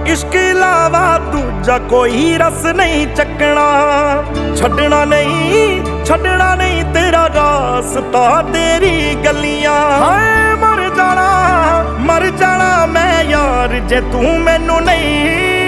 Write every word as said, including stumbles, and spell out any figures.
इश्क इलावा दूजा कोई रस नहीं चकना। छड्डना नहीं छड्डना नहीं तेरा रास्ता तेरी गलियां। हाय मर जाना मर जाना मैं यार जे तू मैनू नहीं